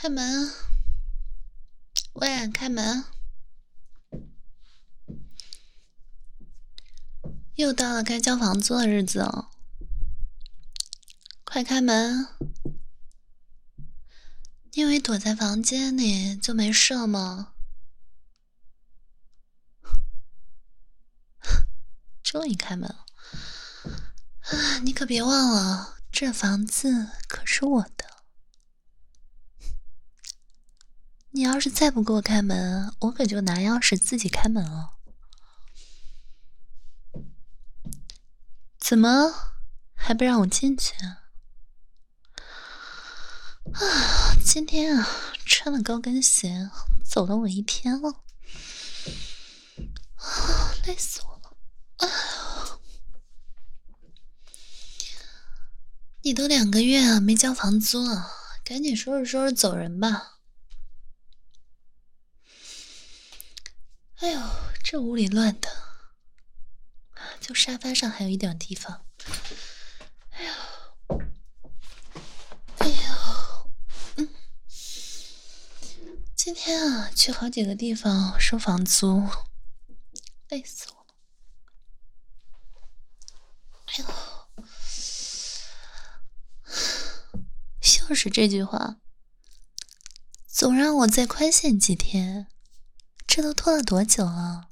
开门！喂，开门！又到了该交房租的日子哦，快开门！你以为躲在房间里就没事了吗？终于开门了！啊，你可别忘了，这房子可是我的。你要是再不给我开门，我可就拿钥匙自己开门了。怎么还不让我进去啊？今天啊，穿了高跟鞋走了我一天了，累死我了！你都2个月啊没交房租了，赶紧收拾收拾走人吧。哎呦，这屋里乱的，就沙发上还有一点地方。哎呦，哎呦，今天啊，去好几个地方收房租，累死我了。哎呦，就是这句话，总让我再宽限几天，这都拖了多久了？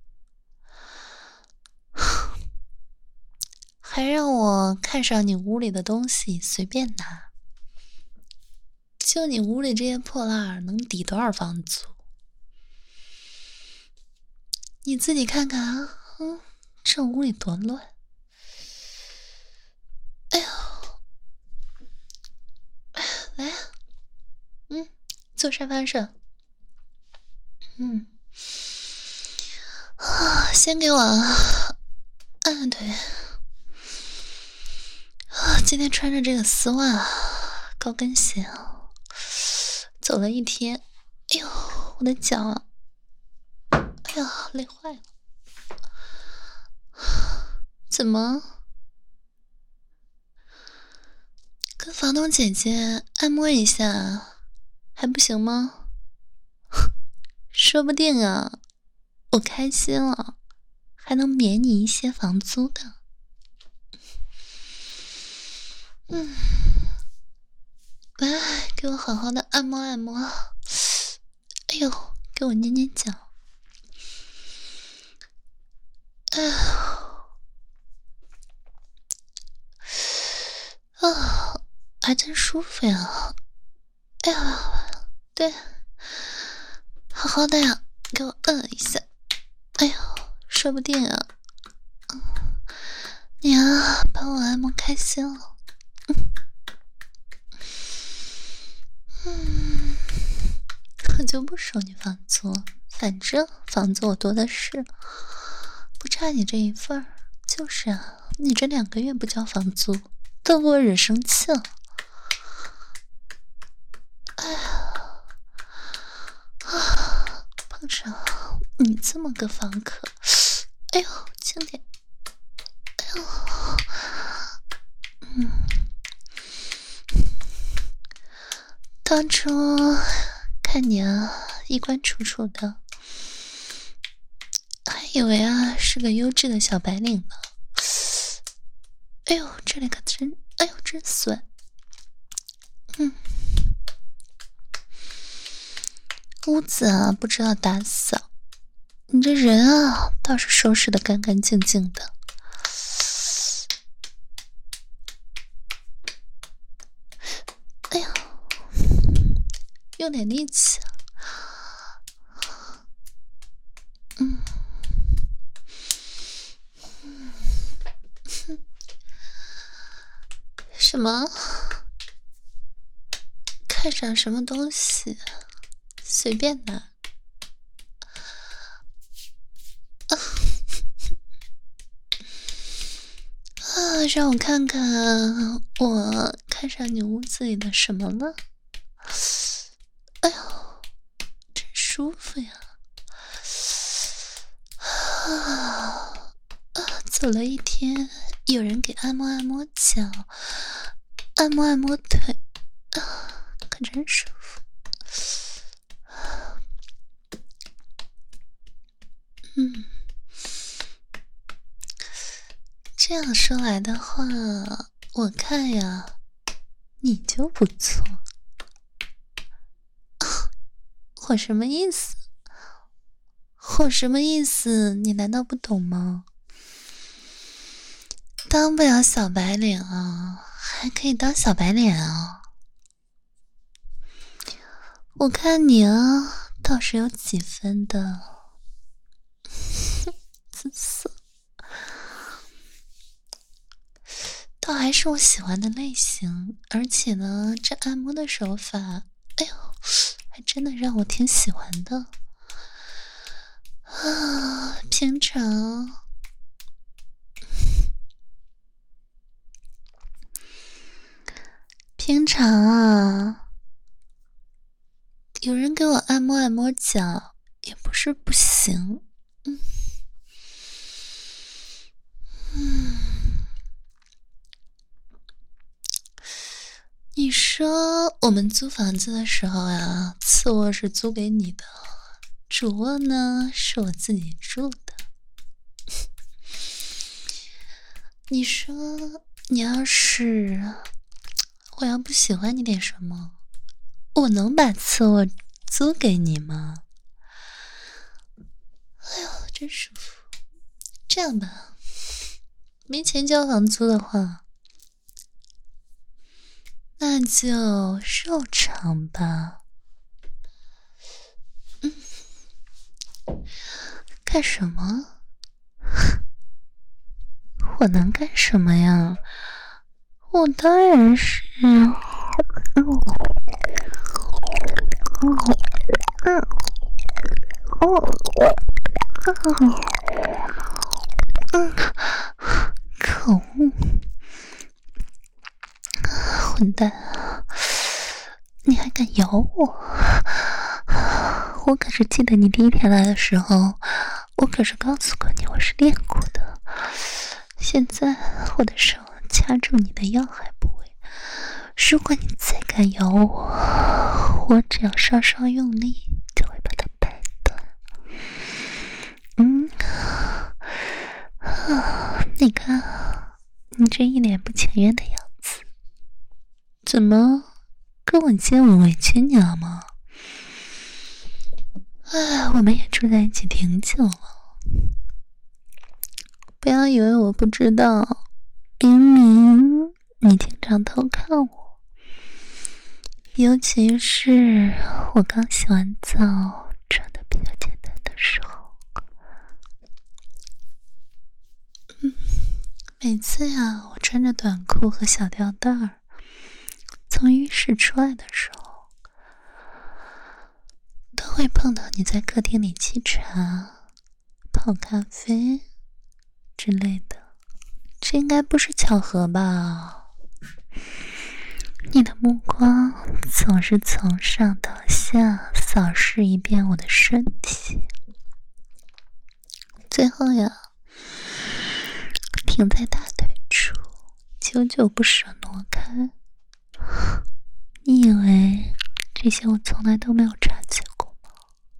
还让我看上你屋里的东西随便拿，就你屋里这些破烂儿能抵多少房租？你自己看看啊，这屋里多乱！哎呦，来，坐沙发上，先给我按按腿。今天穿着这个丝袜高跟鞋走了一天，哎呦，我的脚啊，哎呀，累坏了。怎么跟房东姐姐按摩一下还不行吗？说不定啊，我开心了还能免你一些房租的。来，给我好好的按摩按摩。哎呦，给我捏捏脚。哎呦，还真舒服呀。哎呀，对，好好的呀，给我摁一下。哎呦，说不定啊，你啊把我按摩开心了。我就不收你房租了，反正房租我多的是，不差你这一份儿。就是啊，你这2个月不交房租，都给我惹生气了。哎呀，碰上你这么个房客，哎呦，轻点。哎呦，当初看你啊衣冠楚楚的，还以为啊是个优质的小白领呢。哎呦，这里可真，哎呦真酸。屋子啊不知道打扫，你这人啊倒是收拾的干干净净的。哎呀，用点力气啊。什么？看上什么东西随便拿。让我看看我看上你屋子里的什么了。哎呦，真舒服呀。走了一天，有人给按摩按摩脚，按摩按摩腿，可真舒服。 这样说来的话，我看呀，你就不错。我什么意思？我什么意思？你难道不懂吗？当不了小白脸啊，还可以当小白脸啊。我看你啊，倒是有几分的。自私。倒还是我喜欢的类型，而且呢，这按摩的手法，哎呦，还真的让我挺喜欢的。啊，平常啊，有人给我按摩按摩脚，也不是不行。你说我们租房子的时候呀，次卧是租给你的，主卧呢是我自己住的。你说你要是我要不喜欢你点什么，我能把次卧租给你吗？哎呦，真舒服。这样吧，没钱交房租的话，那就肉偿吧。干什么？我能干什么呀？我当然是，可恶！混蛋！你还敢咬我？我可是记得你第一天来的时候，我可是告诉过你我是练过的。现在我的手掐住你的要害部位，如果你再敢咬我，我只要稍稍用力就会把它掰断。你看，你这一脸不情愿的样子，怎么跟我接吻委屈你了吗？哎，我们也住在一起挺久了，不要以为我不知道，明明你经常偷看我，尤其是我刚洗完澡穿的比较简单的时候。每次呀，我穿着短裤和小吊带儿从浴室出来的时候，都会碰到你在客厅里沏茶、泡咖啡之类的，这应该不是巧合吧？你的目光总是从上到下扫视一遍我的身体，最后呀，停在大腿处，久久不舍挪开。你以为这些我从来都没有察觉过吗？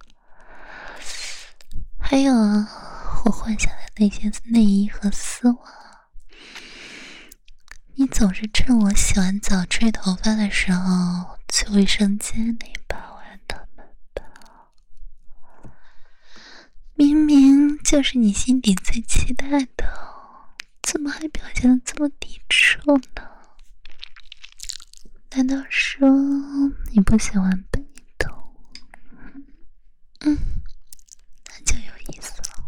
还有啊，我换下来那些内衣和丝袜，你总是趁我洗完澡吹头发的时候去卫生间里把玩它们吧。明明就是你心底最期待的，怎么还表现得这么抵触呢？难道说你不喜欢被动？那就有意思了。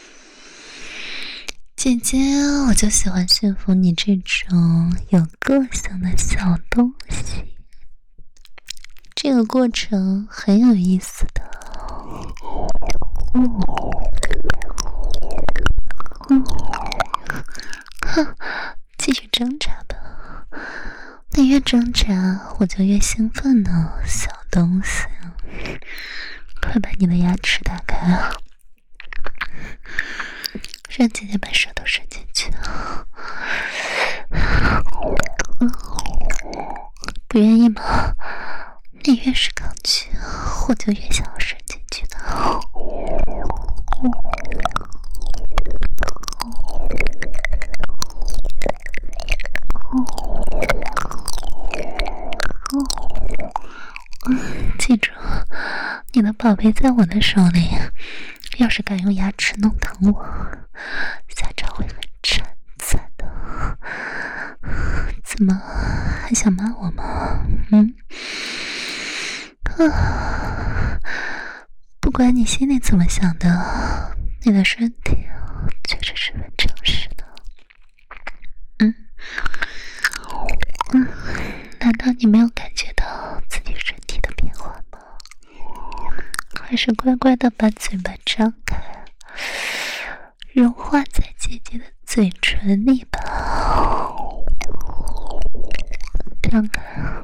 姐姐，我就喜欢驯服你这种有个性的小东西，这个过程很有意思的。继续挣扎吧，你越挣扎我就越兴奋呢，小东西，快把你的牙齿打开啊，让姐姐把舌头伸进去。不愿意吗？ 你越是抗拒，我就越想要伸进去的。记住，你的宝贝在我的手里，要是敢用牙齿弄疼我，下场会很惨的。怎么还想骂我吗？不管你心里怎么想的，你的身体却是十分诚实的。难道你没有感觉到自己身体的变化吗？还是乖乖的把嘴巴张开，融化在姐姐的嘴唇里吧。张开。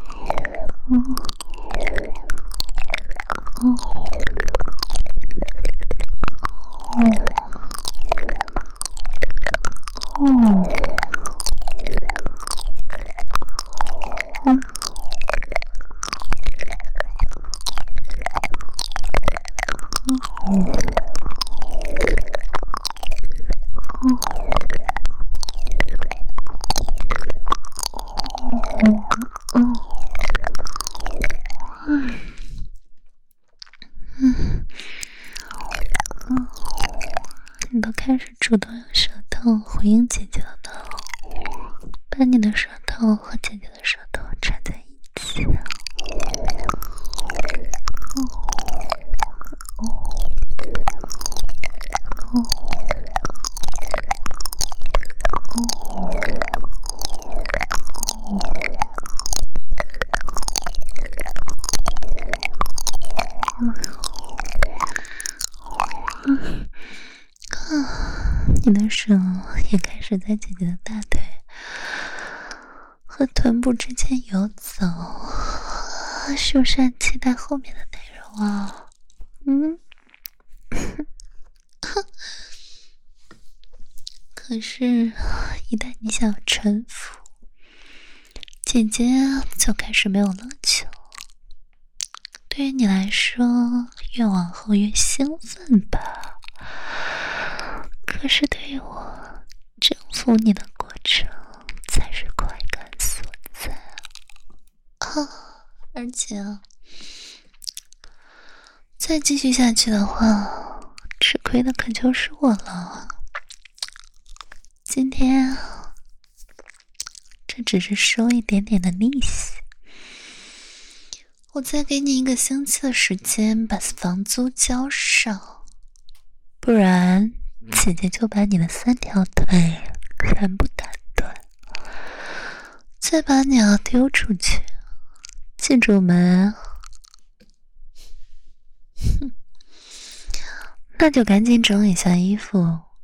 你都开始主动用舌头回应姐姐了呢，把你的舌头和姐姐的舌头缠在一起。你的手也开始在姐姐的大腿和臀部之间游走，修缮脐带后面的内容啊。可是，一旦你想要臣服，姐姐就开始没有乐趣了。对于你来说，越往后越兴奋吧。可是对于我，征服你的过程才是快感所在而且再继续下去的话，吃亏的可就是我了。今天这只是收一点点的利息，我再给你1个星期的时间把房租交上，不然姐姐就把你的3条腿全部打断，再把你丢出去。记住没？那就赶紧整理一下衣服，